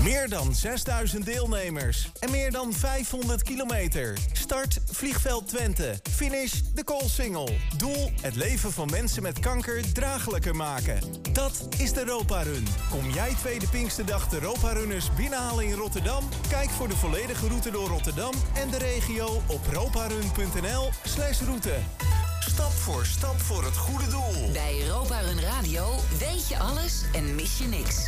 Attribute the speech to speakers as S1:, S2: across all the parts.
S1: Meer dan 6000 deelnemers en meer dan 500 kilometer. Start Vliegveld Twente. Finish de Koolsingel. Doel: het leven van mensen met kanker draaglijker maken. Dat is de Europa Run. Kom jij tweede Pinksterdag de Europa Runners binnenhalen in Rotterdam? Kijk voor de volledige route door Rotterdam en de regio op roparun.nl/route. Stap voor het goede doel.
S2: Bij Europa Run Radio weet je alles en mis je niks.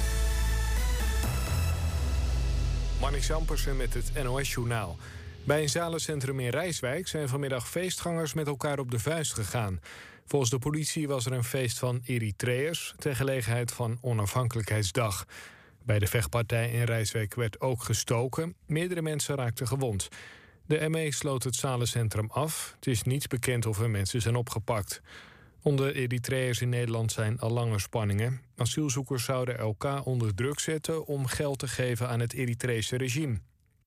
S3: Marnix Ampersen met het NOS-journaal. Bij een zalencentrum in Rijswijk zijn vanmiddag feestgangers met elkaar op de vuist gegaan. Volgens de politie was er een feest van Eritreërs ter gelegenheid van Onafhankelijkheidsdag. Bij de vechtpartij in Rijswijk werd ook gestoken. Meerdere mensen raakten gewond. De ME sloot het zalencentrum af. Het is niet bekend of er mensen zijn opgepakt. Onder Eritreërs in Nederland zijn al langer spanningen. Asielzoekers zouden elkaar onder druk zetten om geld te geven aan het Eritrese regime.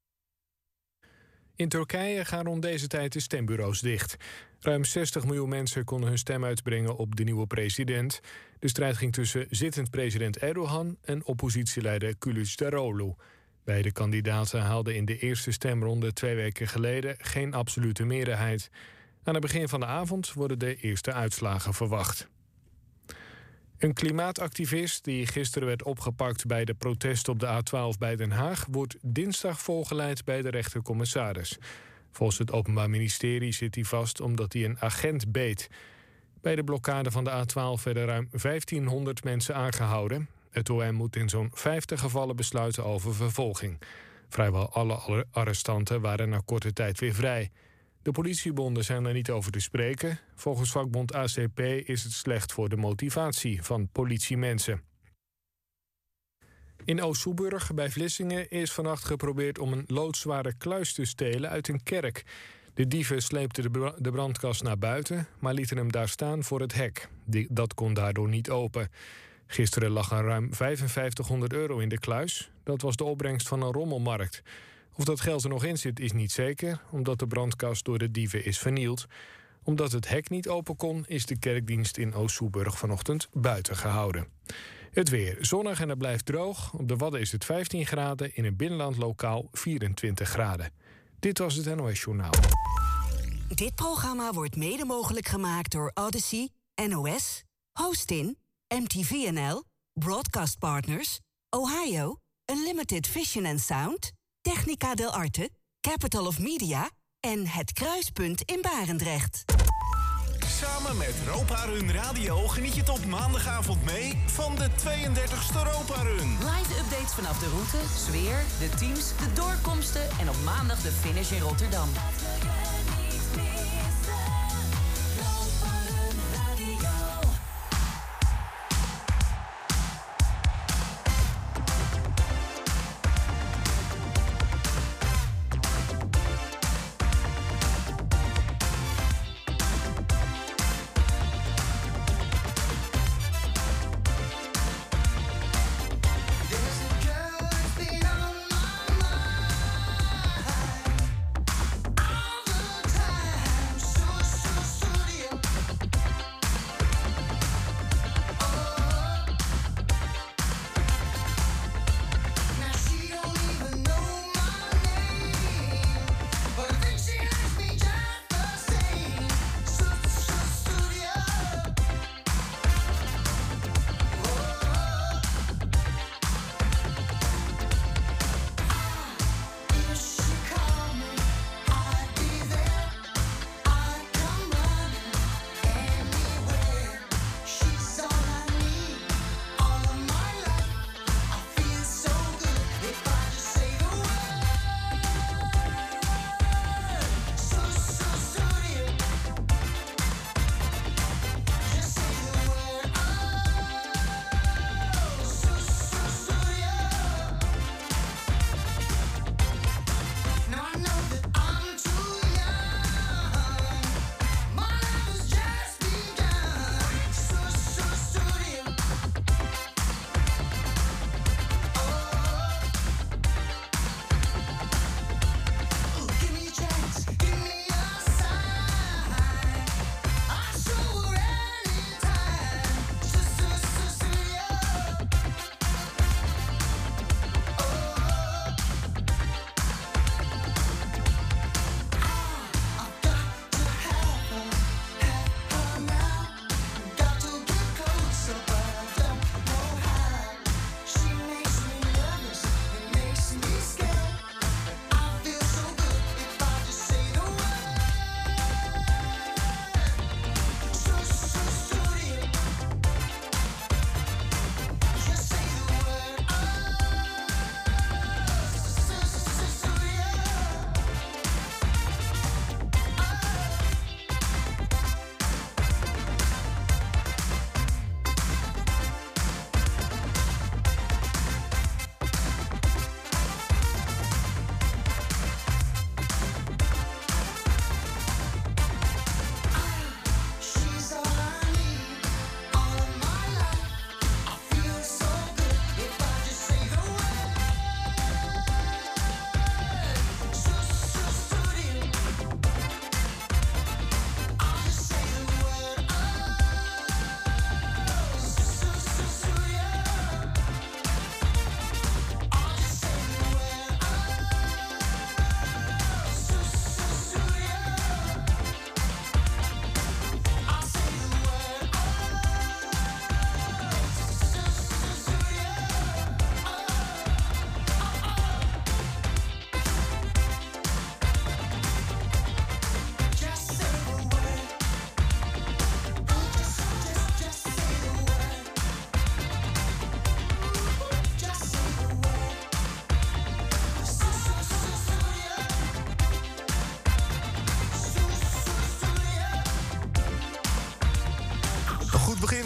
S3: In Turkije gaan rond deze tijd de stembureaus dicht. Ruim 60 miljoen mensen konden hun stem uitbrengen op de nieuwe president. De strijd ging tussen zittend president Erdogan en oppositieleider Kılıçdaroğlu. Beide kandidaten haalden in de eerste stemronde 2 weken geleden geen absolute meerderheid. Aan het begin van de avond worden de eerste uitslagen verwacht. Een klimaatactivist die gisteren werd opgepakt bij de protesten op de A12 bij Den Haag wordt dinsdag voorgeleid bij de rechtercommissaris. Volgens het Openbaar Ministerie zit hij vast omdat hij een agent beet. Bij de blokkade van de A12 werden ruim 1500 mensen aangehouden. Het OM moet in zo'n 50 gevallen besluiten over vervolging. Vrijwel alle arrestanten waren na korte tijd weer vrij. De politiebonden zijn er niet over te spreken. Volgens vakbond ACP is het slecht voor de motivatie van politiemensen. In Oost-Soeburg bij Vlissingen is vannacht geprobeerd om een loodzware kluis te stelen uit een kerk. De dieven sleepten de brandkast naar buiten, maar lieten hem daar staan voor het hek. Dat kon daardoor niet open. Gisteren lag er ruim €5500 in de kluis. Dat was de opbrengst van een rommelmarkt. Of dat geld er nog in zit is niet zeker, omdat de brandkast door de dieven is vernield. Omdat het hek niet open kon, is de kerkdienst in Oost-Soeburg vanochtend buiten gehouden. Het weer zonnig en het blijft droog. Op de Wadden is het 15 graden, in het binnenland lokaal 24 graden. Dit was het NOS Journaal.
S4: Dit programma wordt mede mogelijk gemaakt door Odyssey, NOS, Hostin, MTVNL, Broadcast Partners, Ohio, Unlimited Vision and Sound, Technica del Arte, Capital of Media en Het Kruispunt in Barendrecht.
S1: Samen met Europa Run Radio geniet je tot maandagavond mee van de 32e Europa Run.
S2: Live updates vanaf de route, sfeer, de teams, de doorkomsten en op maandag de finish in Rotterdam.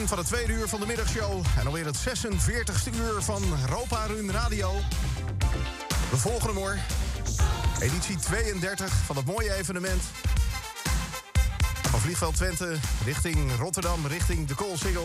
S5: begin van het tweede uur van de middagshow. En alweer het 46e uur van Europa Run Radio. We volgen hem hoor. Editie 32 van het mooie evenement. Van Vliegveld Twente richting Rotterdam, richting de Koolsingel.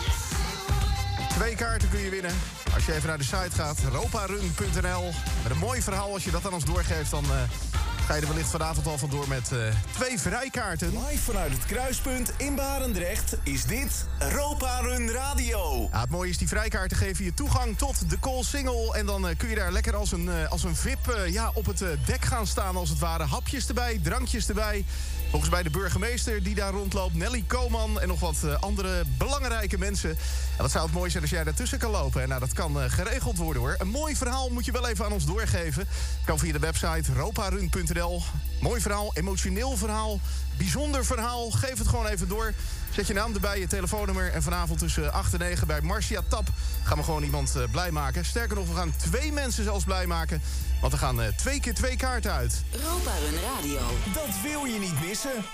S5: 2 kaarten kun je winnen. Als je even naar de site gaat, roparun.nl. Met een mooi verhaal, als je dat aan ons doorgeeft, dan ga je er wellicht vanavond al vandoor met 2 vrijkaarten.
S1: Live vanuit het kruispunt in Barendrecht is dit Europa Run Radio.
S5: Ja, het mooie is, die vrijkaarten geven je toegang tot de Koolsingel. En dan kun je daar lekker als een VIP op het dek gaan staan, als het ware. Hapjes erbij, drankjes erbij. Volgens mij de burgemeester die daar rondloopt, Nelly Koman en nog wat andere belangrijke mensen. En wat zou het mooi zijn als jij daartussen kan lopen. En nou, dat kan geregeld worden hoor. Een mooi verhaal moet je wel even aan ons doorgeven. Kan via de website roparun.nl. Mooi verhaal, emotioneel verhaal, bijzonder verhaal. Geef het gewoon even door. Zet je naam erbij, je telefoonnummer. En vanavond tussen 8 en 9 bij Marcia Tap gaan we gewoon iemand blij maken. Sterker nog, we gaan 2 mensen zelfs blij maken. Want er gaan 2 keer 2 kaarten uit.
S2: Europa Run Radio.
S1: Dat wil je niet missen.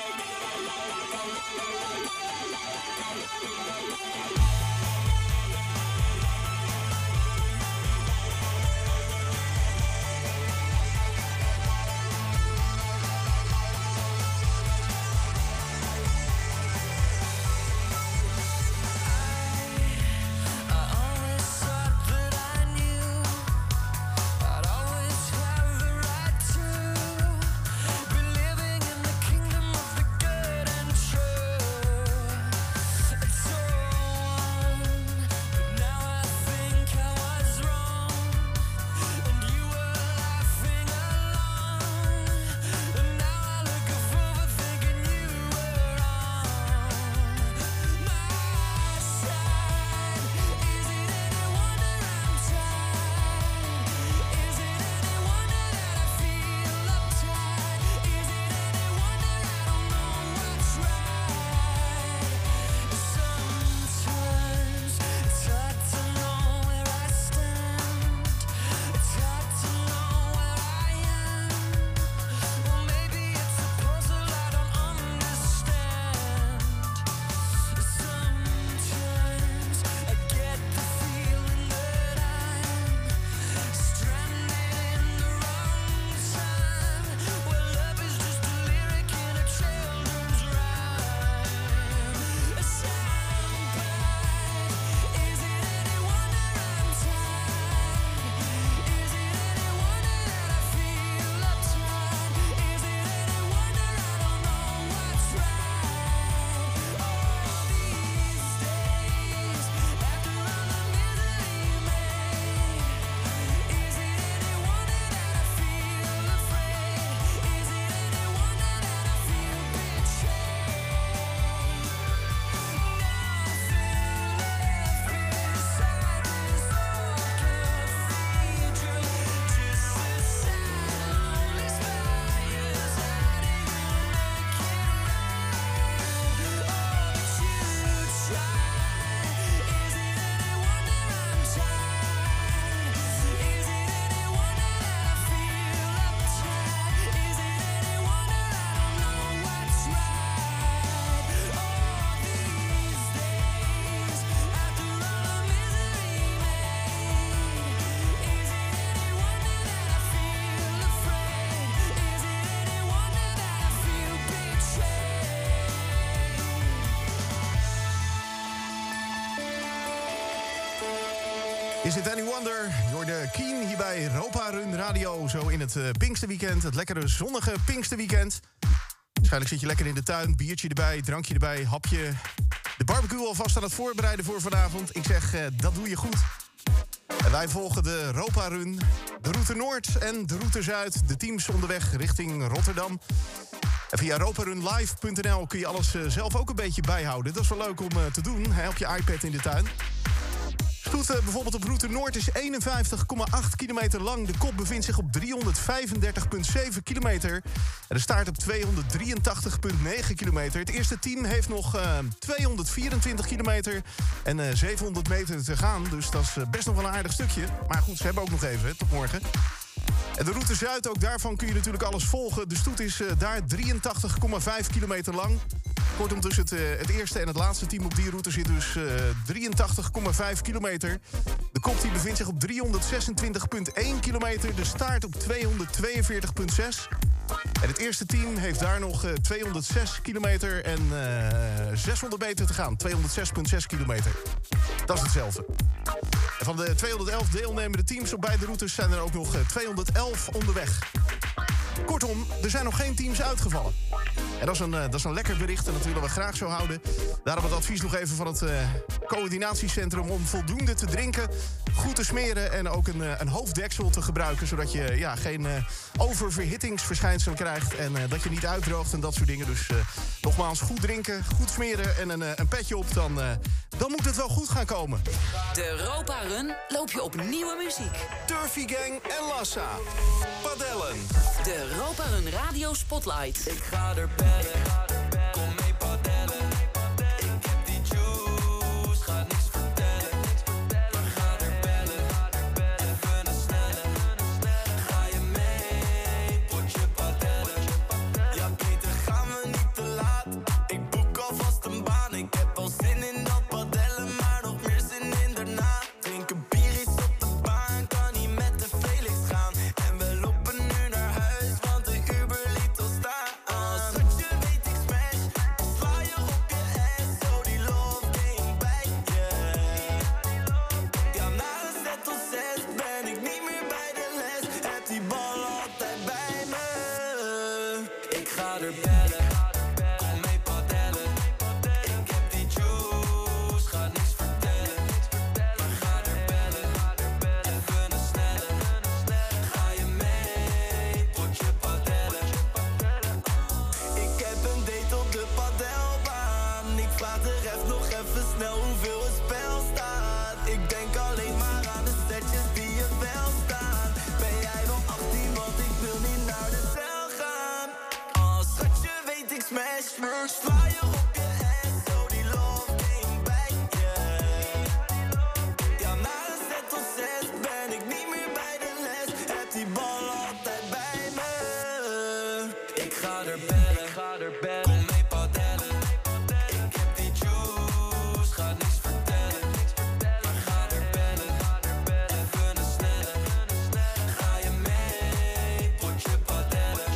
S5: Is it any wonder? Je hoorde Keen hier bij Europa Run Radio. Zo in het Pinksterweekend, het lekkere zonnige Pinksterweekend. Waarschijnlijk zit je lekker in de tuin, biertje erbij, drankje erbij, hapje. De barbecue alvast aan het voorbereiden voor vanavond. Ik zeg, dat doe je goed. En wij volgen de Europa Run, de route Noord en de route Zuid. De teams onderweg richting Rotterdam. En via roparunlive.nl kun je alles zelf ook een beetje bijhouden. Dat is wel leuk om te doen, op je iPad in de tuin. Stoet bijvoorbeeld op route Noord is 51,8 kilometer lang. De kop bevindt zich op 335,7 kilometer. En de staart op 283,9 kilometer. Het eerste team heeft nog 224 kilometer en 700 meter te gaan. Dus dat is best nog wel een aardig stukje. Maar goed, ze hebben ook nog even, tot morgen. En de route Zuid, ook daarvan kun je natuurlijk alles volgen. De stoet is daar 83,5 kilometer lang. Kortom, tussen het eerste en het laatste team op die route zit dus 83,5 kilometer. De kop die bevindt zich op 326,1 kilometer. De staart op 242,6. En het eerste team heeft daar nog 206 kilometer en 600 meter te gaan. 206,6 kilometer. Dat is hetzelfde. En van de 211 deelnemende teams op beide routes zijn er ook nog 211 onderweg. Kortom, er zijn nog geen teams uitgevallen. En dat is een lekker bericht en dat willen we graag zo houden. Daarom het advies nog even van het coördinatiecentrum om voldoende te drinken, goed te smeren en ook een hoofddeksel te gebruiken, zodat je geen oververhittingsverschijnselen krijgt en dat je niet uitdroogt en dat soort dingen. Dus nogmaals, goed drinken, goed smeren en een petje op, dan moet het wel goed gaan komen.
S2: De Europa Run loop je op nieuwe muziek.
S1: Turfy Gang en Lassa. Padellen.
S2: De Europa Run Radio Spotlight.
S6: Ik ga er bellen, kom mee padellen. Ik heb die juice, ga niks vertellen. Maar ga er bellen, even een snelle. Ga je mee, potje padellen. Ja Peter, gaan we niet te laat. Ik boek alvast een baan. Ik heb al zin in dat padellen, maar nog meer zin in daarna. Drinken bier is op de baan, kan niet met de Felix gaan. En we lopen nu naar huis, want de Uber liet ons staan. Schatje, weet ik smash, sla je op je ass, zo die love game bij je. Ja, na een set of 6 ben ik niet meer bij de les. Heb die bal altijd bij me. Ik ga er bellen, kom mee padellen. Ik heb die juice, ga niks vertellen. Maar ga er bellen, even een snelle. Ga je mee, potje padellen. Ik heb een date op de padelbaan. Ik vraag de ref nog even snel hoeveel het spel staat. Ik denk alleen maar aan de setjes die je wel staan. Ben jij nog 18, want ik wil niet naar de cel gaan. Schatje, weet ik smash, sla je op je ass, zo die love game bij je. Ja, na een set of 6 ben ik niet meer bij de les. Heb die bal altijd bij me. Ik ga er bellen, kom mee padellen. Ik heb die juice, ga niks vertellen. Maar ga er bellen, even een snelle. Ga je mee, potje padellen.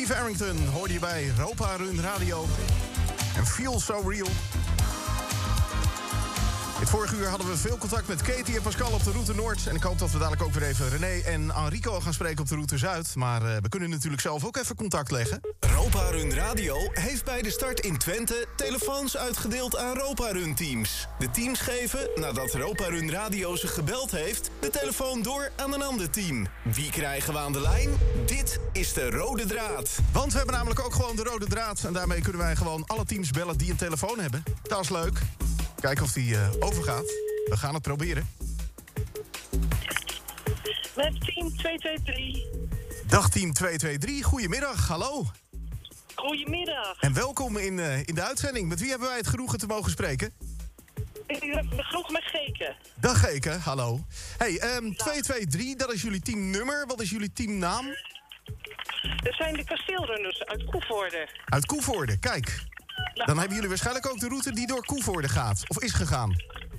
S5: Steve Arrington hoorde je bij Europa Run Radio. En Feel So Real. Het vorige uur hadden we veel contact met Katie en Pascal op de route Noord. En ik hoop dat we dadelijk ook weer even René en Enrico gaan spreken op de route Zuid. Maar we kunnen natuurlijk zelf ook even contact leggen.
S1: Europa Run Radio heeft bij de start in Twente telefoons uitgedeeld aan Europa Run teams. De teams geven, nadat Europa Run Radio ze gebeld heeft, de telefoon door aan een ander team. Wie krijgen we aan de lijn? Dit is de rode draad.
S5: Want we hebben namelijk ook gewoon de rode draad. En daarmee kunnen wij gewoon alle teams bellen die een telefoon hebben. Dat is leuk. Kijken of die overgaat. We gaan het proberen.
S7: Met team 223.
S5: Dag team 223, goedemiddag, hallo.
S7: Goedemiddag.
S5: En welkom in de uitzending. Met wie hebben wij het genoegen te mogen spreken?
S7: Ik begroet met Geke.
S5: Dag Geke, hallo. Hey, 223, dat is jullie teamnummer. Wat is jullie teamnaam?
S7: Dat zijn de kasteelrunners uit Koevoorde.
S5: Uit Koevoorde, kijk. Dan hebben jullie waarschijnlijk ook de route die door Koevoorde gaat. Of is gegaan.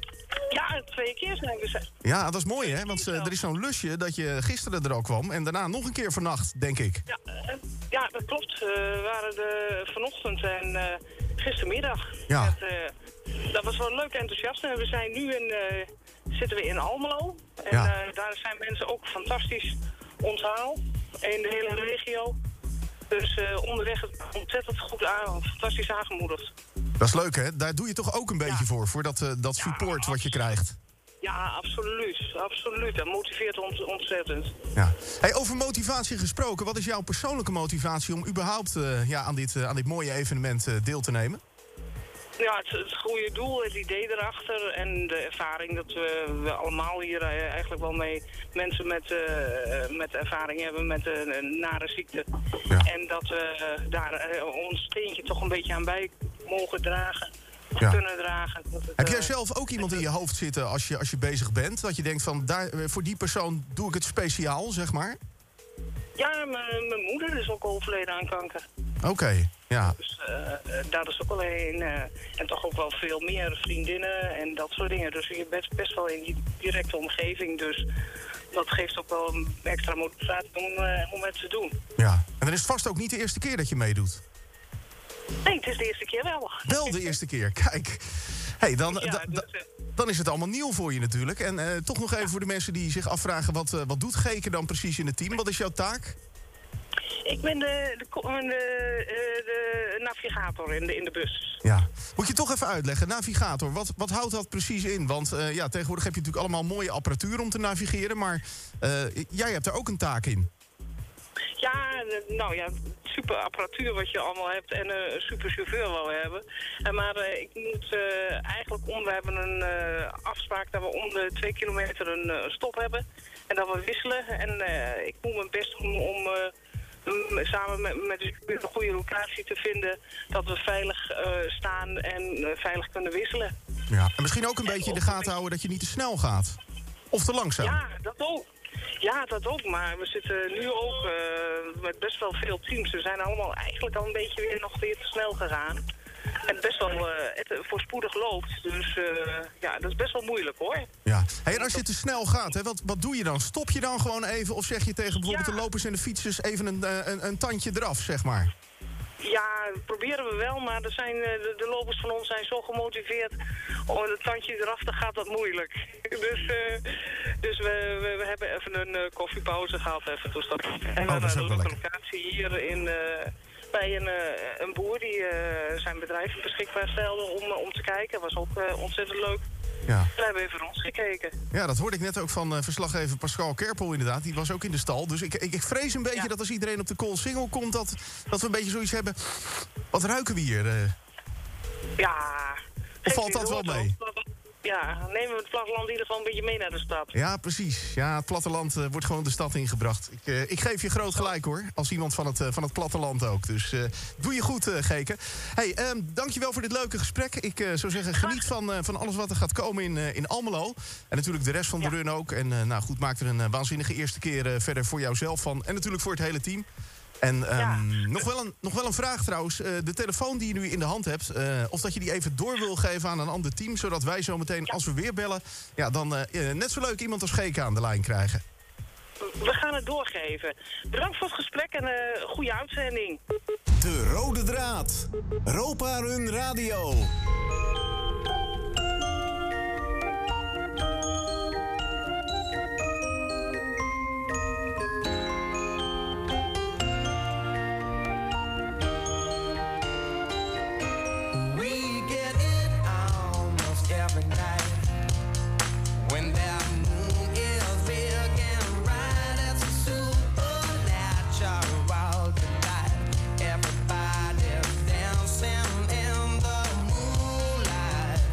S7: Ja, 2 keer zijn we.
S5: Ja, dat is mooi hè. Want er is zo'n lusje dat je gisteren er al kwam. En daarna nog een keer vannacht, denk ik.
S7: Ja, dat klopt. We waren er vanochtend en gistermiddag.
S5: Ja.
S7: Dat was wel leuk enthousiasme. We zijn nu zitten we in Almelo. En daar zijn mensen ook fantastisch onthaal. In de hele regio. Dus onderweg het ontzettend goed aan, fantastisch aangemoedigd.
S5: Dat is leuk, hè? Daar doe je toch ook een beetje voor dat support wat je krijgt.
S7: Ja, absoluut. Absoluut. Dat motiveert ons ontzettend.
S5: Ja. Hey, over motivatie gesproken, wat is jouw persoonlijke motivatie om überhaupt aan dit mooie evenement deel te nemen?
S7: Ja, het goede doel, het idee erachter en de ervaring dat we allemaal hier eigenlijk wel mee mensen met ervaring hebben met een nare ziekte. Ja. En dat we daar ons steentje toch een beetje aan bij mogen dragen. Kunnen dragen.
S5: Heb jij zelf ook iemand in je hoofd zitten als je bezig bent? Dat je denkt van, voor die persoon doe ik het speciaal, zeg maar?
S7: Ja, mijn moeder is ook overleden aan kanker.
S5: Oké, ja.
S7: Dus daar is ook wel een. En toch ook wel veel meer vriendinnen en dat soort dingen. Dus je bent best wel in die directe omgeving. Dus dat geeft ook wel een extra motivatie om het te doen.
S5: Ja, en dan is het vast ook niet de eerste keer dat je meedoet.
S7: Nee, het is de eerste keer wel.
S5: Wel de eerste keer, kijk. Hey, dan is het allemaal nieuw voor je natuurlijk. En toch nog even voor de mensen die zich afvragen... wat doet Geke dan precies in het team? Wat is jouw taak?
S7: Ik ben de navigator in de bus.
S5: Ja. Moet je toch even uitleggen, navigator, wat houdt dat precies in? Want tegenwoordig heb je natuurlijk allemaal mooie apparatuur om te navigeren... maar jij hebt er ook een taak in.
S7: Ja, super apparatuur wat je allemaal hebt en een super chauffeur wel hebben. Maar ik moet eigenlijk we hebben een afspraak dat we om de 2 kilometer een stop hebben. En dat we wisselen. En ik moet mijn best doen om samen met de chauffeur een goede locatie te vinden. Dat we veilig staan en veilig kunnen wisselen. Ja,
S5: en misschien ook een beetje in de gaten houden dat je niet te snel gaat. Of te langzaam.
S7: Ja, dat ook. Ja, dat ook, maar we zitten nu ook met best wel veel teams. We zijn allemaal eigenlijk al een beetje nog weer te snel gegaan. En best wel voorspoedig loopt. Dus dat is best wel moeilijk hoor.
S5: Ja. Hey, en als je te snel gaat, hè, wat doe je dan? Stop je dan gewoon even of zeg je tegen bijvoorbeeld de lopers en de fietsers even een tandje eraf, zeg maar?
S7: Ja, dat proberen we wel, maar er zijn, de lopers van ons zijn zo gemotiveerd om het tandje eraf te gaat dat moeilijk. Dus we hebben even een koffiepauze gehad even toestand. En dan naar de locatie hier bij een boer die zijn bedrijf beschikbaar stelde om te kijken. Dat was ook ontzettend leuk. Ja. We hebben even rondgekeken.
S5: Ja, dat hoorde ik net ook van verslaggever Pascal Kerpel inderdaad. Die was ook in de stal. Dus ik vrees een beetje dat als iedereen op de Koolsingel komt... dat we een beetje zoiets hebben. Wat ruiken we hier?
S7: Ja.
S5: Of valt dat wel mee?
S7: Ja, nemen we het platteland in ieder geval een beetje mee naar de stad.
S5: Ja, precies. Ja, het platteland wordt gewoon de stad ingebracht. Ik geef je groot gelijk hoor, als iemand van het platteland ook. Dus doe je goed, Geke. Hey, dankjewel voor dit leuke gesprek. Ik zou zeggen, geniet van alles wat er gaat komen in Almelo. En natuurlijk de rest van de run ook. En maak er een waanzinnige eerste keer verder voor jouzelf van. En natuurlijk voor het hele team. En nog wel een vraag trouwens. De telefoon die je nu in de hand hebt... of dat je die even door wil geven aan een ander team... zodat wij zo meteen, als we weer bellen... dan net zo leuk iemand als Geke aan de lijn krijgen.
S7: We gaan het doorgeven. Bedankt voor het gesprek en goede uitzending.
S1: De Rode Draad. Ropa Run Radio.
S6: We get it almost every night. When that moon is big and bright, it's a supernatural delight. Everybody's dancing in the moonlight.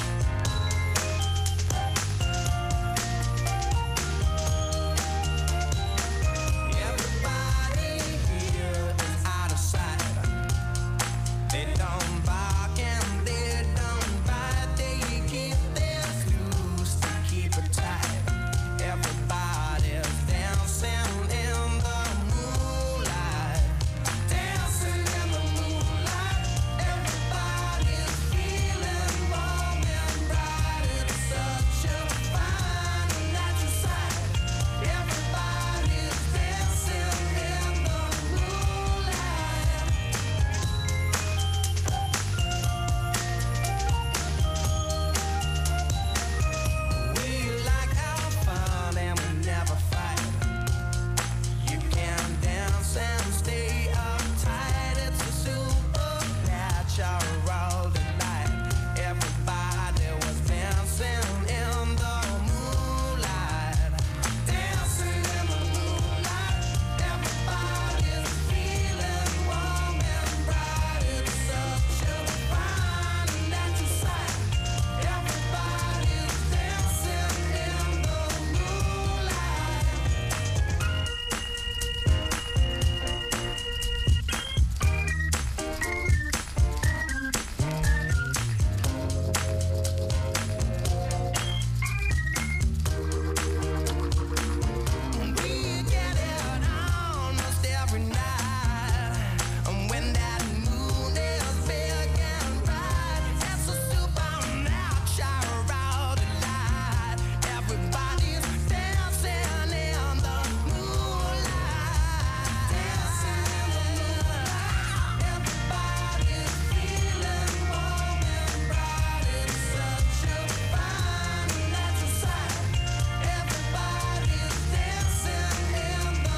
S6: Everybody here is out of sight. They don't bark and they don't bite. They keep their screws to keep it tight. Everybody's dancing in the moonlight. Dancing in the moonlight. Everybody's feeling warm and bright. It's such a fine and natural sight. Everybody's dancing in the moonlight. We like our fun and we never fight. You can dance and stay uptight. It's a supernatural delight. Everybody was dancing in the moonlight. Dancing in the moonlight. Everybody's feeling warm and bright. It's such a fine and natural sight. Everybody's dancing in the moonlight. We get it almost every night. And when that moon is big and bright, it's a supernatural delight. Everybody's dancing in the moonlight. Dancing in the moonlight. Everybody's feeling warm and bright. It's such a fine and natural sight. Everybody's dancing in the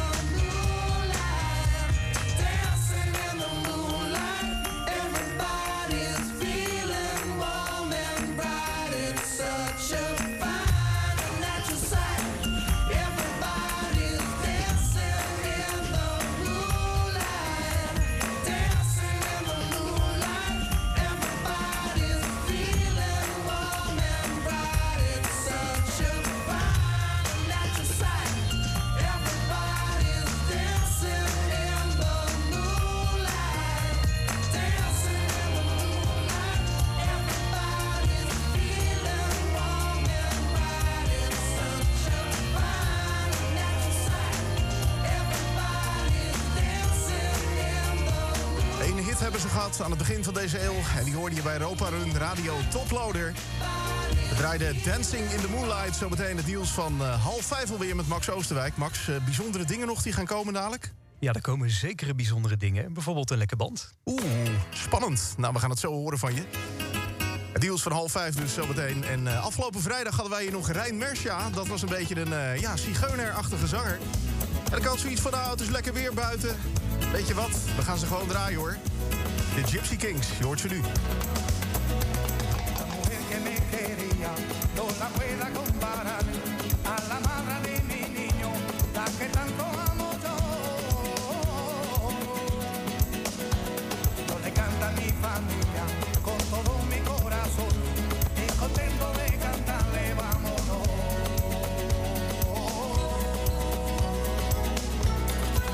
S6: moonlight. Dancing in the moonlight. Everybody's feeling warm and bright. It's such a fine and natural sight. Everybody's dancing in the moonlight. Dancing in the moonlight. Everybody's feeling warm and bright. It's such a fine and natural sight. Everybody's dancing in the moonlight. Dancing in the moonlight. Everybody's feeling warm and bright. It's such a fine and natural sight. Everybody's dancing in the moonlight.
S5: Eén hit hebben ze gehad aan het begin van deze eeuw. En die hoorde je bij Ropa Run Radio Toploader. We draaiden Dancing in the Moonlight. Zometeen het nieuws van 4:30 alweer met Max Oosterwijk. Max, bijzondere dingen nog die gaan komen dadelijk?
S8: Ja, er komen zekere bijzondere dingen. Bijvoorbeeld een lekke band.
S5: Spannend. Nou, we gaan het zo horen van je. Het nieuws van 4:30 dus zometeen. En afgelopen vrijdag hadden wij hier nog Rein Mersja. Dat was een beetje een zigeunerachtige zanger. En ik had zoiets van, nou, het is lekker weer buiten. Weet je wat? We gaan ze gewoon draaien, hoor. De Gypsy Kings, je hoort ze nu.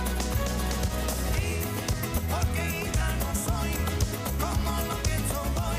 S6: Porque ya no soy como lo pienso hoy.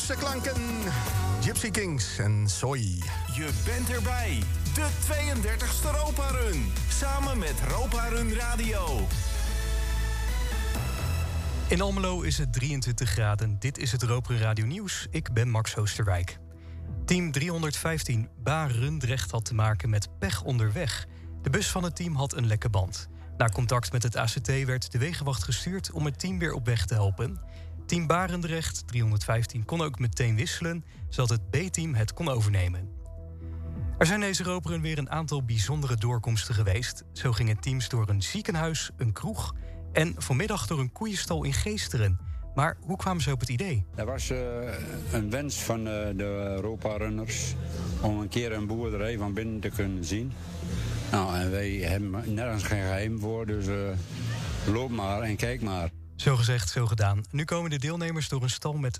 S5: Noorse klanken. Gypsy Kings en Soy.
S1: Je bent erbij. De 32e Europa Run. Samen met Europa Run Radio.
S8: In Almelo is het 23 graden. Dit is het Europa Run Radio Nieuws. Ik ben Max Oosterwijk. Team 315 Barendrecht had te maken met pech onderweg. De bus van het team had een lekke band. Na contact met het ACT werd de wegenwacht gestuurd om het team weer op weg te helpen. Team Barendrecht 315 kon ook meteen wisselen, zodat het B-team het kon overnemen. Er zijn deze Europa Run weer een aantal bijzondere doorkomsten geweest. Zo gingen teams door een ziekenhuis, een kroeg en vanmiddag door een koeienstal in Geesteren. Maar hoe kwamen ze op het idee?
S9: Er was een wens van de Europa-runners om een keer een boerderij van binnen te kunnen zien. Nou, en wij hebben nergens geen geheim voor, dus loop maar en kijk maar.
S8: Zo gezegd, zo gedaan. Nu komen de deelnemers door een stal met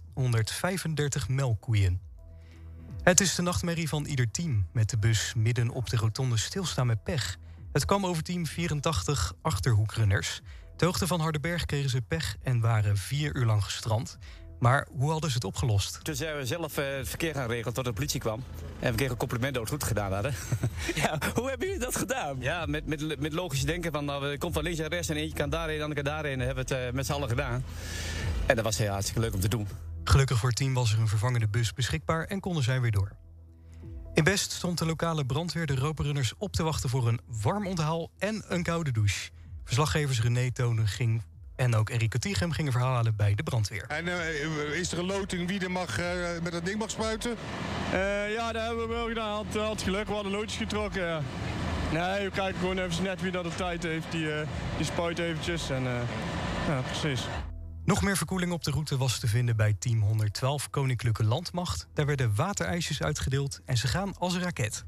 S8: 135 melkkoeien. Het is de nachtmerrie van ieder team, met de bus midden op de rotonde stilstaan met pech. Het kwam over team 84 Achterhoekrunners. Ter hoogte van Hardenberg kregen ze pech en waren 4 uur lang gestrand. Maar hoe hadden ze het opgelost?
S10: Toen zijn we zelf het verkeer gaan regelen tot de politie kwam. En we kregen een compliment dat we het goed gedaan hadden. Ja, hoe hebben jullie dat gedaan? Ja, met logisch denken van nou, er komt van links en rechts en eentje kan daarheen, ander kan daarheen. En hebben we het met z'n allen gedaan. En dat was hartstikke leuk om te doen.
S8: Gelukkig voor het team was er een vervangende bus beschikbaar en konden zij weer door. In Best stond de lokale brandweer de Europa-runners op te wachten voor een warm onthaal en een koude douche. Verslaggevers René Tonen en ook Enrico Tichem gingen verhalen bij de brandweer.
S11: En is er een loting wie er mag, met dat ding mag spuiten?
S12: Ja, dat hebben we wel gedaan. Had geluk, we hadden loodjes getrokken. Ja. Nee, we kijken gewoon even net wie dat op tijd heeft. Die spuit eventjes en ja, precies.
S8: Nog meer verkoeling op de route was te vinden bij team 112 Koninklijke Landmacht. Daar werden waterijsjes uitgedeeld en ze gaan als een raket.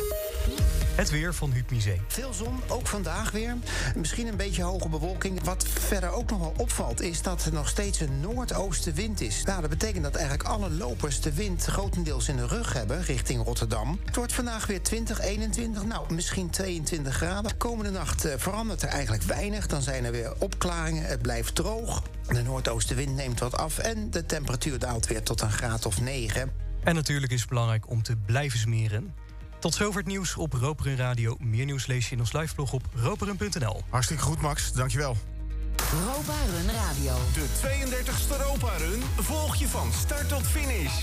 S8: Het weer van Huub Misé.
S13: Veel zon, ook vandaag weer. Misschien een beetje hoge bewolking. Wat verder ook nog wel opvalt is dat er nog steeds een noordoostenwind is. Nou, dat betekent dat eigenlijk alle lopers de wind grotendeels in de rug hebben richting Rotterdam. Het wordt vandaag weer 20, 21, nou misschien 22 graden. Komende nacht verandert er eigenlijk weinig. Dan zijn er weer opklaringen. Het blijft droog. De noordoostenwind neemt wat af en de temperatuur daalt weer tot een graad of 9.
S8: En natuurlijk is het belangrijk om te blijven smeren. Tot zover het nieuws op Europa Run Radio. Meer nieuws lees je in ons liveblog op roparun.nl.
S5: Hartstikke goed, Max. Dankjewel.
S2: Europa Run Radio.
S1: De 32e Europa Run volg je van start tot finish.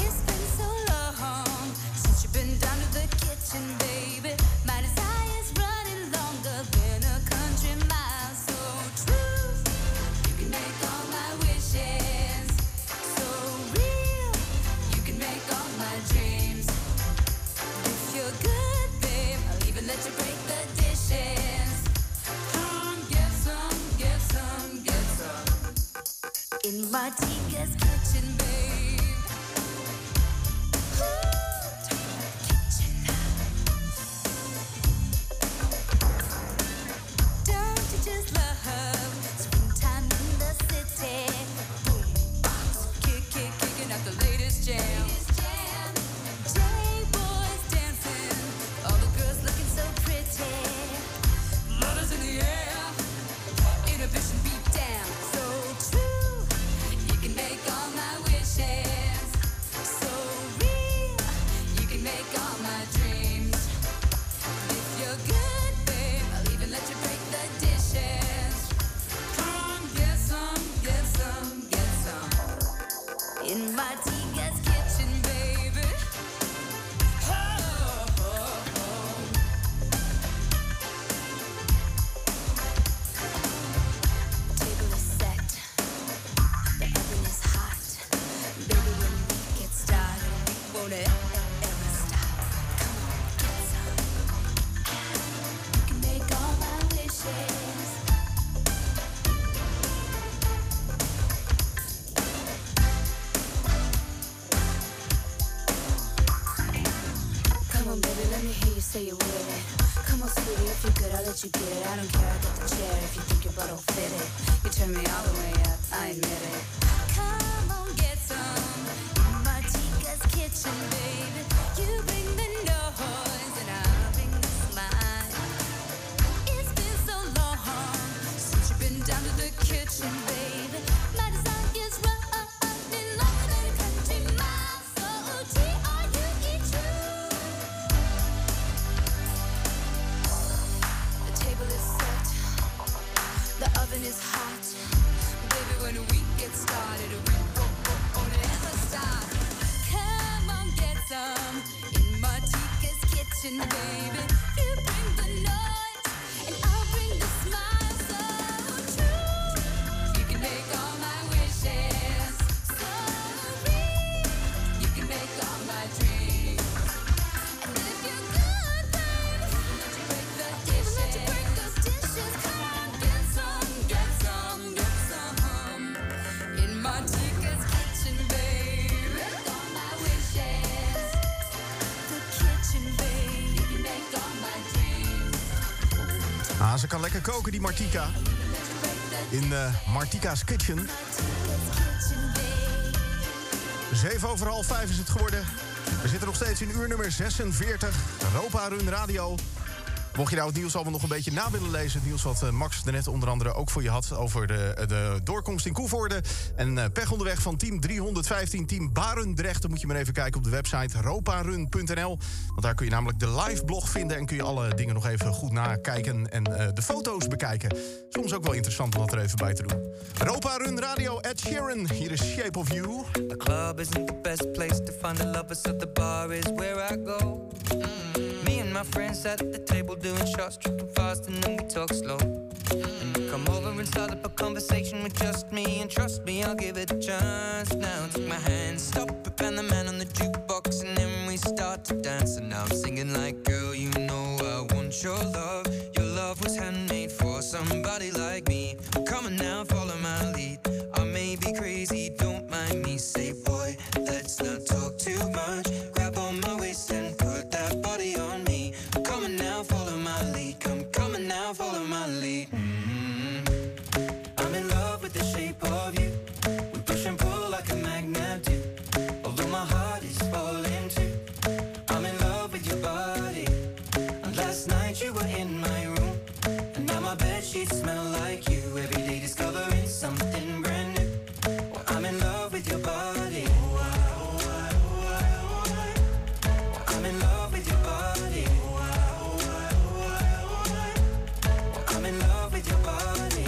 S14: Baby, my desire is running. what you get. I don't care, I got the chair. If you think your butt will fit it, you turn me all the way up, I admit it. Come on, get some in Martika's kitchen, baby. You bring the noise and I'll bring the smile. It's been so long since you've been down to the kitchen, baby. My desire is running longer than a country mile. So T-R-U-E-2. The table is set, the oven is hot. Baby, when we get started, we won't ever stop. Come on, get some in Martika's kitchen, baby. You bring the noise, and I'll bring the smile. So true, you can make all my wishes so real. You can make all my dreams. And if you're good, babe, let you break the dishes. Let you break those dishes. Come on, get some, get some, get some in Martika's kitchen, babe. Make all my wishes. The kitchen, babe. You can make all my dreams.
S5: Ah, ze kan lekker koken, die Martika. In Martika's Kitchen. 4:07 is het geworden. We zitten nog steeds in uur nummer 46. Europa Run Radio. Mocht je nou het nieuws allemaal nog een beetje na willen lezen... het nieuws wat Max daarnet onder andere ook voor je had... over de doorkomst in Koevoorde. En pech onderweg van team 315, team Barendrecht. Dan moet je maar even kijken op de website roparun.nl. Want daar kun je namelijk de live blog vinden... en kun je alle dingen nog even goed nakijken en de foto's bekijken. Soms ook wel interessant om dat er even bij te doen. Europa Run Radio, Ed Sheeran. Hier is Shape of You.
S6: The club isn't the best place to find the lovers, so the bar is where I go. Me and my friends at the table doing shots, tripping fast, and then we talk slow. And you come over and start up a conversation with just me, and trust me, I'll give it a chance. Now take my hand, stop it, and the man on the jukebox, and then we start to dance. And now I'm singing like, girl, you know I want your love. Your love was handmade for somebody like me. Come on now, follow my lead. I may be crazy, don't mind me. Say, boy, let's not talk too much. Grab on my waist and put that body on me. Come on now, follow my lead. Come on now, follow my lead. I'm in love with the shape of you. We push and pull like a magnet do. Although my heart is falling too. I'm in love with your body. And last night you were in my room. And now my bedsheets smell like you. Every day discovering something brand new. Well, I'm in love with your body. I'm in love with your body. I'm in love with your body.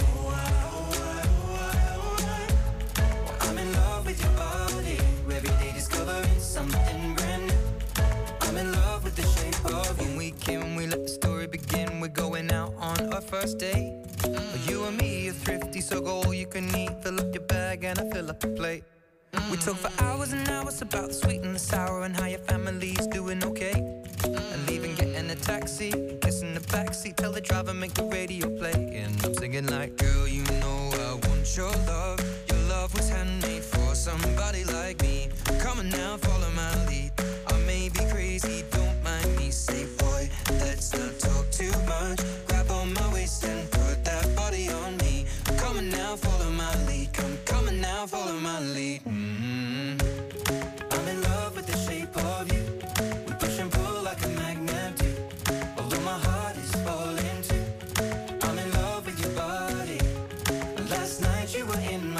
S6: I'm in love with your body. Every day discovering something brand new. I'm in love with the shape of you. When we came, we let the story begin. We're going out on our first date. You and me are thrifty, so go all you can eat. Fill up your bag and I fill up the plate. We talk for hours and hours about the sweet and the sour and how your family's doing okay. And leaving, getting a taxi, kissing the backseat, tell the driver make the radio play. And I'm singing like, girl, you know I want your love. Your love was handmade for somebody like me. Come on now, follow my lead. I may be crazy, don't mind me. Say, boy, let's not talk too much. Grab on my waist and put that body on me. Come on now, follow my lead. Come on now, follow my lead. I'm in love with the shape of you. We push and pull like a magnet do. Although my heart is falling too. I'm in love with your body. Last night you were in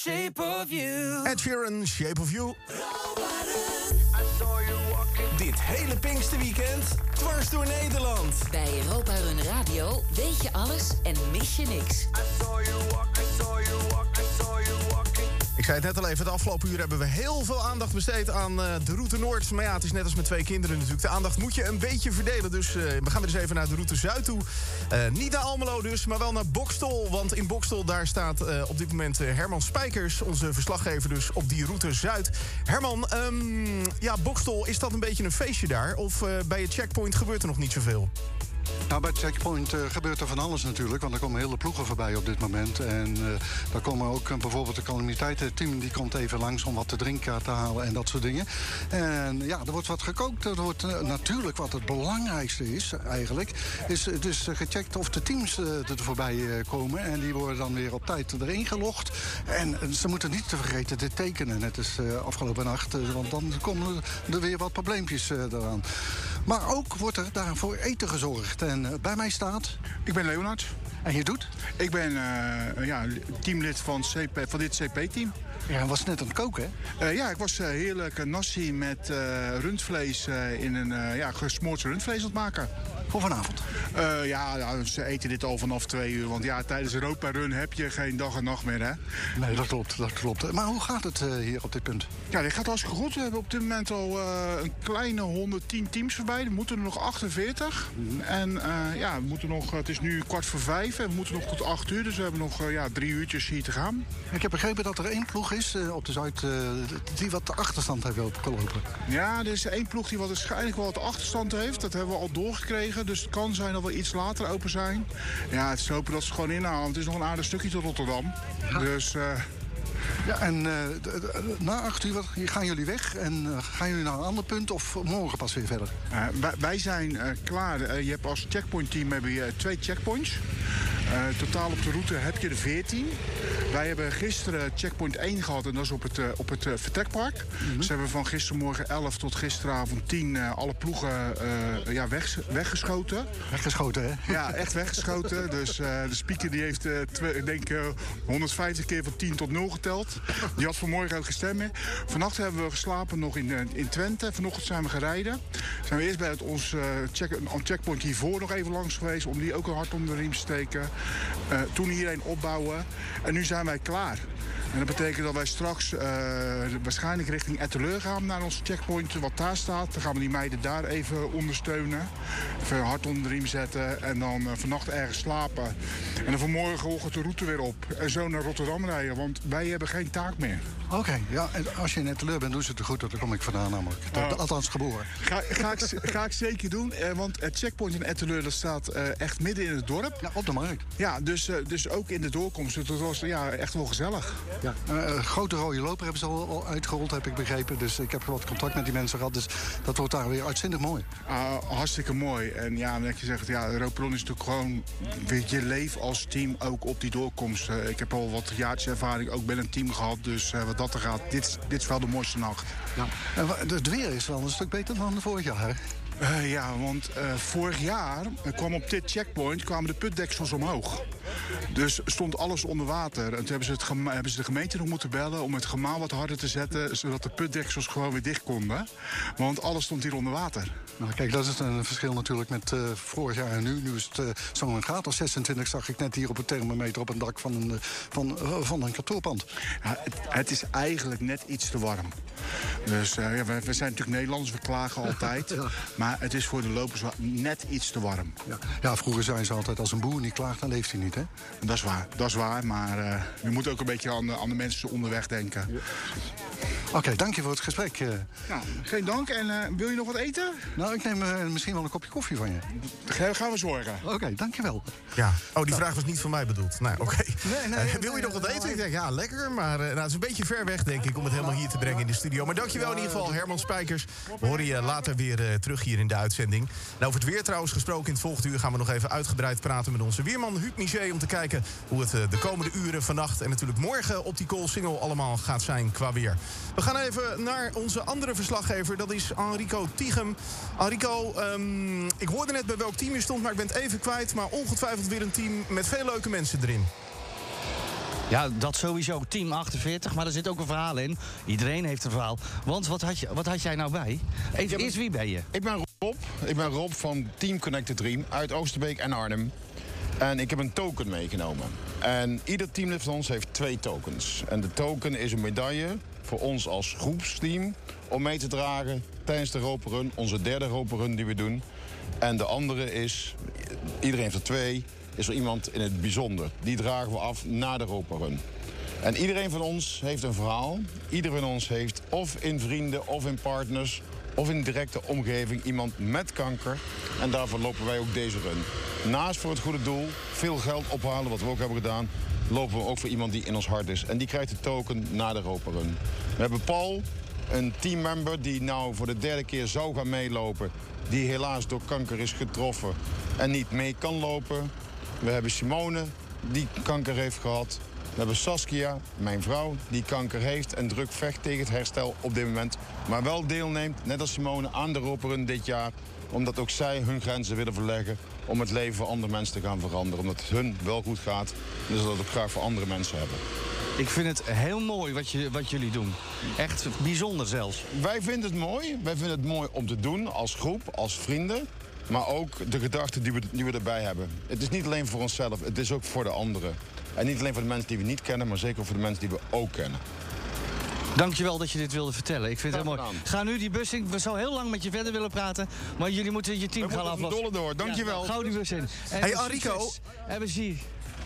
S6: shape of you.
S5: Ed Sheeran, Shape of You.
S1: Dit hele Pinksterweekend dwars door Nederland.
S2: Bij Europa Run Radio weet je alles en mis je niks.
S5: Ik zei het net al even, het afgelopen uur hebben we heel veel aandacht besteed aan de Route Noord. Maar ja, het is net als met 2 kinderen natuurlijk. De aandacht moet je een beetje verdelen. Dus we gaan weer eens even naar de Route Zuid toe. Niet naar Almelo dus, maar wel naar Boxtel. Want in Boxtel, daar staat op dit moment Herman Spijkers, onze verslaggever dus, op die Route Zuid. Herman, ja, Boxtel, is dat een beetje een feestje daar? Of bij het checkpoint gebeurt er nog niet zoveel?
S15: Nou, bij het checkpoint gebeurt er van alles natuurlijk. Want er komen hele ploegen voorbij op dit moment. En daar komen ook bijvoorbeeld de calamiteitenteam... die komt even langs om wat te drinken te halen en dat soort dingen. En ja, er wordt wat gekookt. Er wordt natuurlijk, wat het belangrijkste is eigenlijk... is dus gecheckt of de teams er voorbij komen. En die worden dan weer op tijd erin gelogd. En ze moeten niet te vergeten te tekenen. Net als afgelopen nacht. Want dan komen er weer wat probleempjes eraan. Maar ook wordt er daarvoor eten gezorgd. En bij mij staat...
S11: Ik ben Leonard.
S15: En je doet?
S11: Ik ben teamlid van dit CP-team.
S15: Ja, was net aan het koken, hè?
S11: Ja, ik was heerlijk nasi met rundvlees in een gesmoord rundvlees aan het maken.
S15: Voor vanavond?
S11: Ze eten dit al vanaf 2 uur. Want ja, tijdens Europa Run heb je geen dag en nacht meer, hè?
S15: Nee, dat klopt. Maar hoe gaat het hier op dit punt?
S11: Ja, dit gaat hartstikke goed. We hebben op dit moment al een kleine 110 teams voorbij. Er moeten er nog 48. En we moeten nog, het is nu 4:15 en we moeten nog tot 8 uur. Dus we hebben nog 3 uurtjes hier te gaan.
S15: Ik heb begrepen dat er 1 ploeg is op de Zuid die wat de achterstand heeft opgelopen.
S11: Ja, er is 1 ploeg die waarschijnlijk wel wat achterstand heeft. Dat hebben we al doorgekregen. Dus het kan zijn dat we iets later open zijn. Ja, het is hopen dat ze het gewoon inhalen. Het is nog een aardig stukje tot Rotterdam. Ja. Dus...
S15: Ja, en na 8 uur gaan jullie weg en gaan jullie naar een ander punt of morgen pas weer verder?
S11: Wij zijn klaar. Je hebt als checkpoint-team 2 checkpoints. Totaal op de route heb je er 14. Wij hebben gisteren checkpoint 1 gehad en dat is op het vertrekpark. Ze hebben van gistermorgen 11 tot gisteravond 10 alle ploegen weggeschoten.
S15: Weggeschoten, hè?
S11: Ja, echt weggeschoten. Dus de speaker die heeft, ik denk, 150 keer van 10 tot 0 geteld. Die had vanmorgen ook gestemd meer. Vannacht hebben we geslapen nog in Twente. Vanochtend zijn we gereden. Zijn we eerst bij ons checkpoint hiervoor nog even langs geweest om die ook een hart om de riem te steken. Toen hierheen opbouwen. En nu zijn wij klaar. En dat betekent dat wij straks waarschijnlijk richting Etteleur gaan naar ons checkpoint wat daar staat. Dan gaan we die meiden daar even ondersteunen. Even hard onder de riem zetten en dan vannacht ergens slapen. En dan vanmorgenochtend de route weer op. En zo naar Rotterdam rijden, want wij hebben geen taak meer.
S15: Oké, ja, en als je in Etteleur bent, doen ze het goed. Daar kom ik vandaan namelijk. Althans geboren.
S11: Ga ik zeker doen, want het checkpoint in Etteleur dat staat echt midden in het dorp.
S15: Ja, op de markt.
S11: Ja, dus ook in de doorkomst. Dat was echt wel gezellig.
S15: Ja, grote rode loper hebben ze al uitgerold, heb ik begrepen. Dus ik heb wat contact met die mensen gehad. Dus dat wordt daar weer uitzinnig mooi.
S11: Hartstikke mooi. En ja, net je zegt, Europa Run is natuurlijk gewoon je leven als team ook op die doorkomst. Ik heb al wat jaartjes ervaring ook bij een team gehad. Dus wat dat er gaat, dit is wel de mooiste nacht.
S15: Ja. Het weer is wel een stuk beter dan vorig jaar.
S11: Want vorig jaar kwam op dit checkpoint kwamen de putdeksels omhoog. Dus stond alles onder water. En toen hebben ze de gemeente nog moeten bellen om het gemaal wat harder te zetten, zodat de putdeksels gewoon weer dicht konden. Want alles stond hier onder water.
S15: Nou, kijk, dat is een verschil natuurlijk met vorig jaar en nu. Nu is het zo'n graad als 26, zag ik net hier op het thermometer op een dak van een kantoorpand.
S11: Ja, het is eigenlijk net iets te warm. Dus we zijn natuurlijk Nederlanders, we klagen altijd. Ja. Maar het is voor de lopers net iets te warm.
S15: Ja, vroeger zeiden ze altijd, als een boer niet klaagt, dan leeft hij niet, hè?
S11: Dat is waar. Maar je moet ook een beetje aan de mensen onderweg denken. Ja.
S15: Oké, dank je voor het gesprek.
S11: Nou, geen dank. En wil je nog wat eten?
S15: Nou, ik neem misschien wel een kopje koffie van je.
S11: Gaan we zorgen.
S15: Oké, dankjewel.
S5: Ja. Oh, die vraag was niet voor mij bedoeld. Nou, oké.
S15: Nee,
S5: wil je nog wat eten? Ik denk, ja, lekker. Maar het is een beetje ver weg, denk ik, om het helemaal hier te brengen in de studio. Maar dankjewel in ieder geval, Herman Spijkers. We horen je later weer terug hier in de uitzending. En over het weer trouwens gesproken, in het volgende uur gaan we nog even uitgebreid praten met onze weerman Huub Miché om te kijken hoe het de komende uren, vannacht en natuurlijk morgen op die Coolsingel allemaal gaat zijn qua weer. We gaan even naar onze andere verslaggever, dat is Enrico Tichem. Enrico, ik hoorde net bij welk team je stond, maar ik ben het even kwijt. Maar ongetwijfeld weer een team met veel leuke mensen erin.
S16: Ja, dat sowieso. Team 48, maar er zit ook een verhaal in. Iedereen heeft een verhaal. Want wat had jij nou bij? Eerst, wie ben je?
S17: Ik ben Rob. Ik ben Rob van Team Connected Dream uit Oosterbeek en Arnhem. En ik heb een token meegenomen. En ieder teamlid van ons heeft 2 tokens. En de token is een medaille voor ons als groepsteam om mee te dragen tijdens de Europa Run, onze 3e Europa Run die we doen. En de andere is, iedereen heeft er 2, is er iemand in het bijzonder. Die dragen we af na de Europa Run. En iedereen van ons heeft een verhaal. Iedereen van ons heeft of in vrienden of in partners of in directe omgeving iemand met kanker. En daarvoor lopen wij ook deze run. Naast voor het goede doel, veel geld ophalen, wat we ook hebben gedaan, lopen we ook voor iemand die in ons hart is. En die krijgt de token na de Europa Run. We hebben Paul, een teammember die nou voor de 3e keer zou gaan meelopen, die helaas door kanker is getroffen en niet mee kan lopen. We hebben Simone, die kanker heeft gehad. We hebben Saskia, mijn vrouw, die kanker heeft en druk vecht tegen het herstel op dit moment. Maar wel deelneemt, net als Simone, aan de Europa Run dit jaar. Omdat ook zij hun grenzen willen verleggen om het leven van andere mensen te gaan veranderen. Omdat het hun wel goed gaat, dus dat we het graag voor andere mensen hebben.
S16: Ik vind het heel mooi wat jullie doen. Echt bijzonder zelfs.
S17: Wij vinden het mooi. Wij vinden het mooi om te doen als groep, als vrienden. Maar ook de gedachten die we erbij hebben. Het is niet alleen voor onszelf, het is ook voor de anderen. En niet alleen voor de mensen die we niet kennen, maar zeker voor de mensen die we ook kennen.
S16: Dankjewel dat je dit wilde vertellen. Ik vind het heel mooi. Ga nu die bus in. We zouden heel lang met je verder willen praten. Maar jullie moeten je team gaan aflossen.
S17: Dolle door, dankjewel.
S16: Ja, gauw die bus in.
S5: Hey Enrico.
S16: En we zien.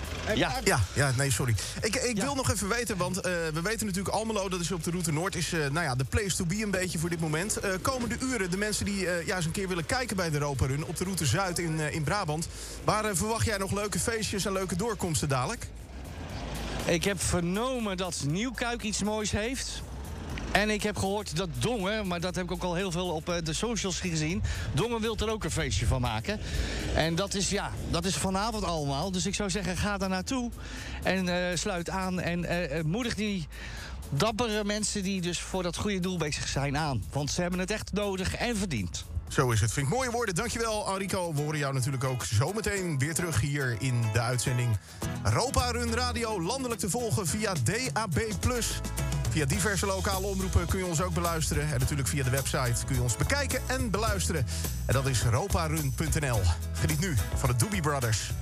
S5: Ja, nee, sorry. Ik wil nog even weten, want we weten natuurlijk Almelo, dat is op de Route Noord, is de place to be een beetje voor dit moment. Komende uren, de mensen die eens een keer willen kijken bij de Europa Run op de Route Zuid in Brabant. Waar verwacht jij nog leuke feestjes en leuke doorkomsten dadelijk?
S16: Ik heb vernomen dat Nieuwkuik iets moois heeft. En ik heb gehoord dat Dongen, maar dat heb ik ook al heel veel op de socials gezien. Dongen wil er ook een feestje van maken. En dat is vanavond allemaal. Dus ik zou zeggen, ga daar naartoe en sluit aan. En moedig die dappere mensen die dus voor dat goede doel bezig zijn aan. Want ze hebben het echt nodig en verdiend.
S5: Zo is het. Vind ik mooie woorden. Dankjewel, Enrico. We horen jou natuurlijk ook zometeen weer terug hier in de uitzending. Europa Run Radio, landelijk te volgen via DAB+. Via diverse lokale omroepen kun je ons ook beluisteren. En natuurlijk via de website kun je ons bekijken en beluisteren. En dat is roparun.nl. Geniet nu van de Doobie Brothers.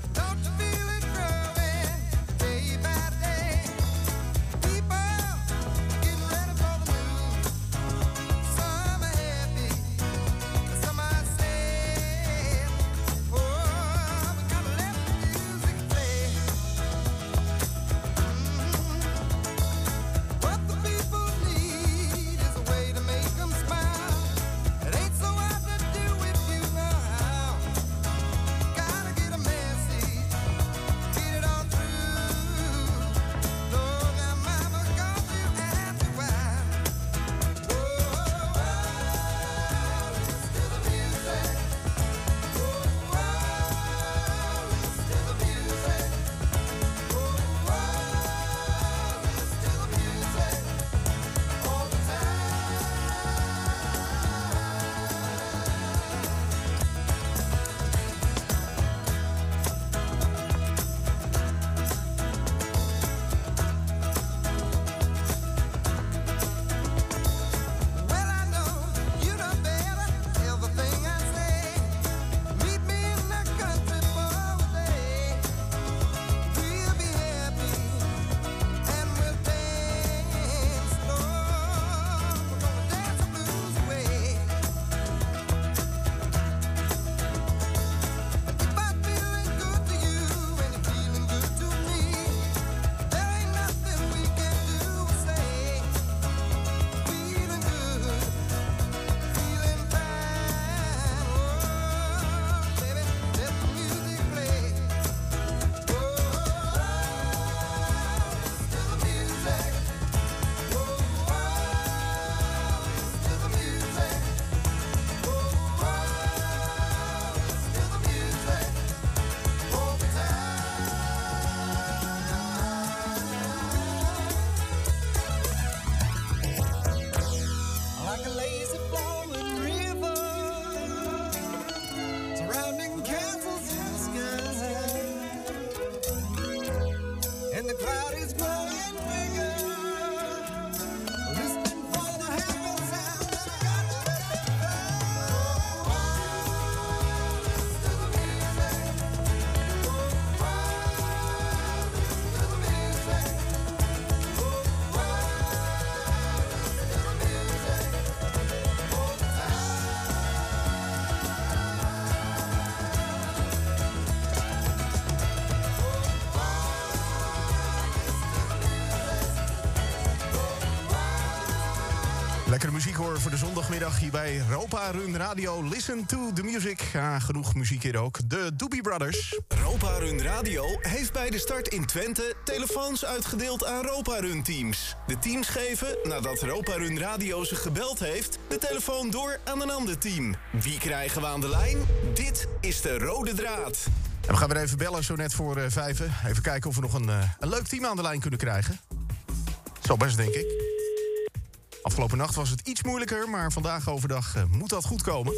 S5: Lekkere muziek horen voor de zondagmiddag hier bij Europa Run Radio. Listen to the music. Ja, genoeg muziek hier ook. De Doobie Brothers.
S1: Europa Run Radio heeft bij de start in Twente telefoons uitgedeeld aan Europa Run teams. De teams geven, nadat Europa Run Radio ze gebeld heeft, de telefoon door aan een ander team. Wie krijgen we aan de lijn? Dit is de rode draad.
S5: En we gaan weer even bellen, zo net voor 5. Even kijken of we nog een leuk team aan de lijn kunnen krijgen. Zo best, denk ik. Afgelopen nacht was het iets moeilijker, maar vandaag overdag moet dat goed komen.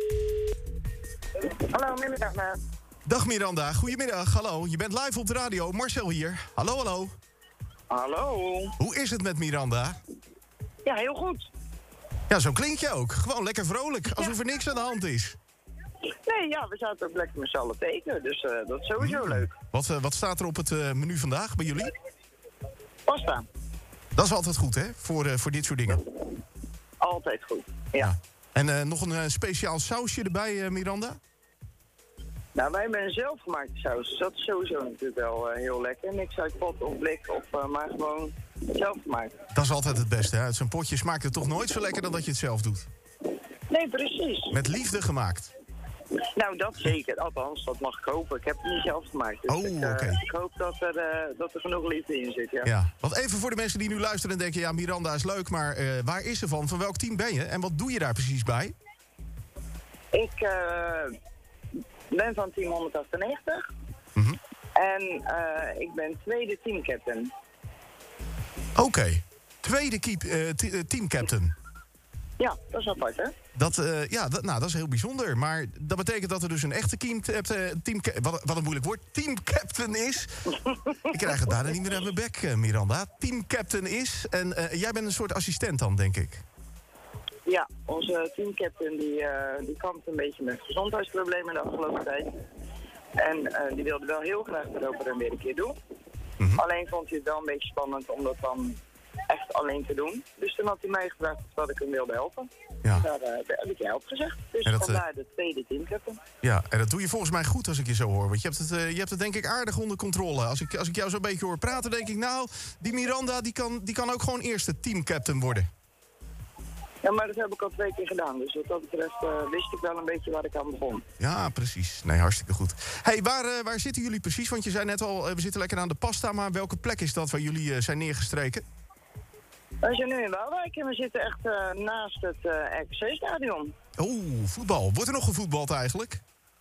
S18: Hallo, Miranda.
S5: Dag Miranda, goedemiddag. Hallo, je bent live op de radio. Marcel hier. Hallo, hallo.
S18: Hallo.
S5: Hoe is het met Miranda?
S18: Ja, heel goed.
S5: Ja, zo klink je ook. Gewoon lekker vrolijk, alsof er niks aan de hand is.
S18: Nee, ja, we zaten ook lekker met z'n allen tekenen, dus dat is sowieso leuk.
S5: Wat staat er op het menu vandaag bij jullie?
S18: Pasta.
S5: Dat is altijd goed, hè? Voor dit soort dingen.
S18: Altijd goed, ja.
S5: En nog een speciaal sausje erbij, Miranda?
S18: Nou, wij hebben een zelfgemaakte saus, dus dat is sowieso natuurlijk wel heel lekker. Niks uit pot of blik, maar gewoon zelfgemaakt.
S5: Dat is altijd het beste, hè? Uit zo'n potje smaakt het toch nooit zo lekker dan dat je het zelf doet.
S18: Nee, precies.
S5: Met liefde gemaakt.
S18: Nou, dat zeker. Althans, dat mag ik hopen. Ik heb het niet zelf gemaakt. Dus ik hoop dat er genoeg liefde in zit,
S5: ja. Want even voor de mensen die nu luisteren en denken... ja, Miranda is leuk, maar waar is ze van? Van welk team ben je? En wat doe je daar precies bij?
S18: Ik ben van team 198. En ik ben tweede teamcaptain.
S5: Oké. Tweede teamcaptain.
S18: Ja, dat is apart, hè?
S5: Dat is heel bijzonder. Maar dat betekent dat er dus een echte wat een moeilijk woord, teamcaptain is. Ik krijg het daarna niet meer uit mijn bek, Miranda. Teamcaptain is. En jij bent een soort assistent dan, denk ik.
S18: Ja, onze teamcaptain die kampt een beetje met gezondheidsproblemen de afgelopen tijd. En die wilde wel heel graag de Europa Run weer een keer doen. Alleen vond hij het wel een beetje spannend om dat dan echt alleen te doen. Dus toen had hij mij gevraagd of ik hem wilde helpen.
S5: Ja.
S18: Daar heb ik ja op gezegd. Dus vandaar de tweede teamcaptain.
S5: Ja, en dat doe je volgens mij goed als ik je zo hoor. Want je hebt het denk ik aardig onder controle. Als ik jou zo'n beetje hoor praten, denk ik... nou, die Miranda die kan ook gewoon eerste teamcaptain worden.
S18: Ja, maar dat heb ik al 2 keer gedaan. Dus wat dat betreft wist ik wel een beetje waar ik aan begon.
S5: Ja, precies. Nee, hartstikke goed. Hey, waar zitten jullie precies? Want je zei net al, we zitten lekker aan de pasta. Maar welke plek is dat waar jullie zijn neergestreken?
S18: We zijn nu in Waalwijk en we zitten echt naast het RKC-stadion.
S5: Oeh, voetbal. Wordt er nog gevoetbald eigenlijk?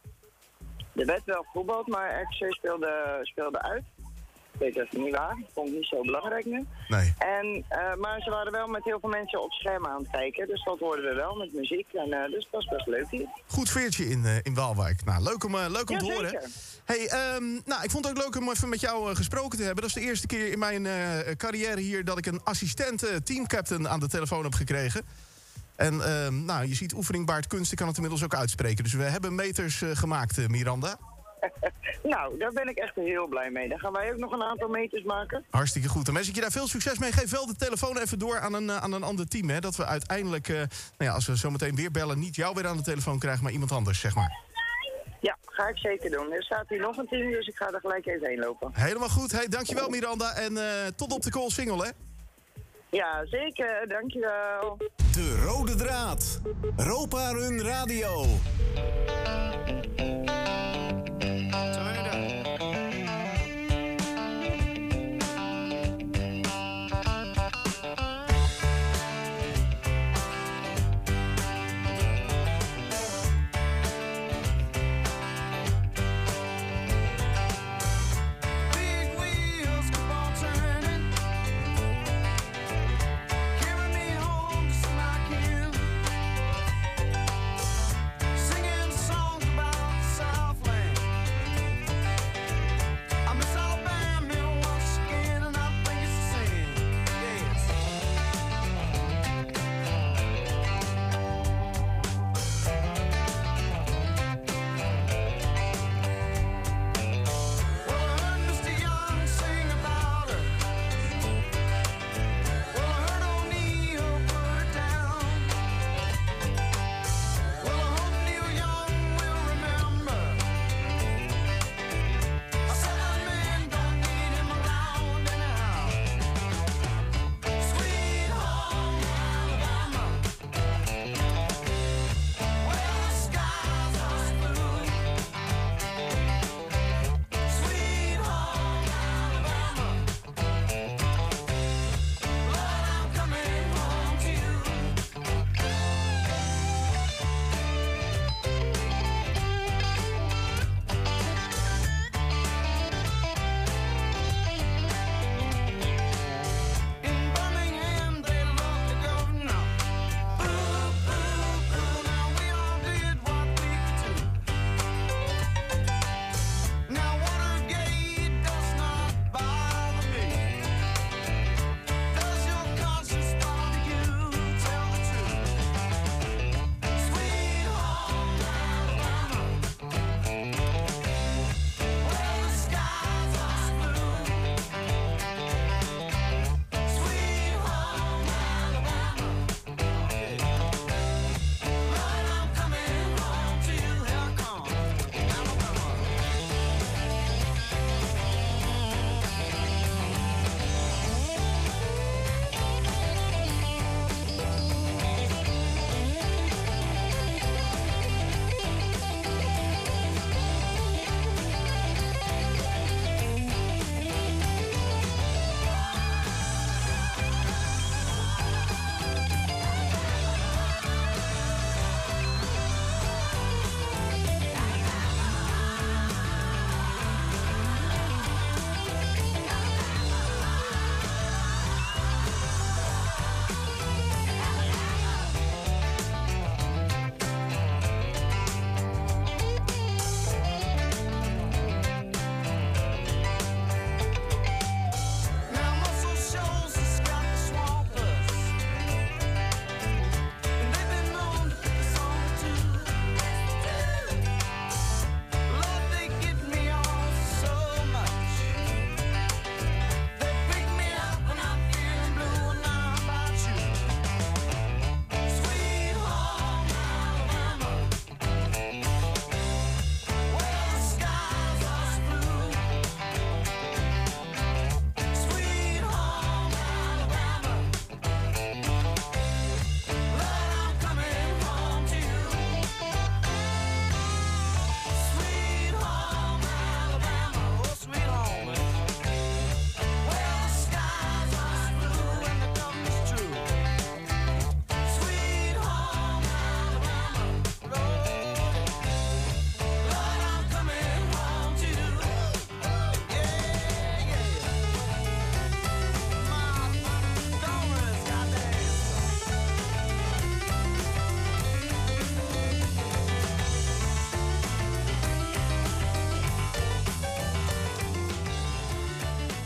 S18: Er werd wel gevoetbald, maar RKC speelde uit. Ik weet even niet waar. Ik vond het niet zo belangrijk nu.
S5: Nee.
S18: Maar ze waren wel met heel veel mensen op schermen aan het kijken. Dus dat hoorden we wel met muziek. En, dus dat was best leuk hier.
S5: Goed veertje in Waalwijk. Nou, leuk om te horen. Hey, ik vond het ook leuk om even met jou gesproken te hebben. Dat is de eerste keer in mijn carrière hier dat ik een assistent teamcaptain aan de telefoon heb gekregen. En je ziet, oefening baart kunst. Ik kan het inmiddels ook uitspreken. Dus we hebben meters gemaakt, Miranda.
S18: Nou, daar ben ik echt heel blij mee. Dan gaan wij ook nog een aantal meters maken.
S5: Hartstikke goed. En wens ik je daar veel succes mee. Geef wel de telefoon even door aan een ander team. Hè? Dat we uiteindelijk, als we zo meteen weer bellen... niet jou weer aan de telefoon krijgen, maar iemand anders, zeg maar.
S18: Ja, ga ik zeker doen. Er staat hier nog een team, dus ik ga er gelijk even heen lopen.
S5: Helemaal goed. Hey, dankjewel Miranda. En tot op de Koolsingel, hè?
S18: Ja, zeker. Dankjewel.
S1: De rode draad. Europa Run Radio.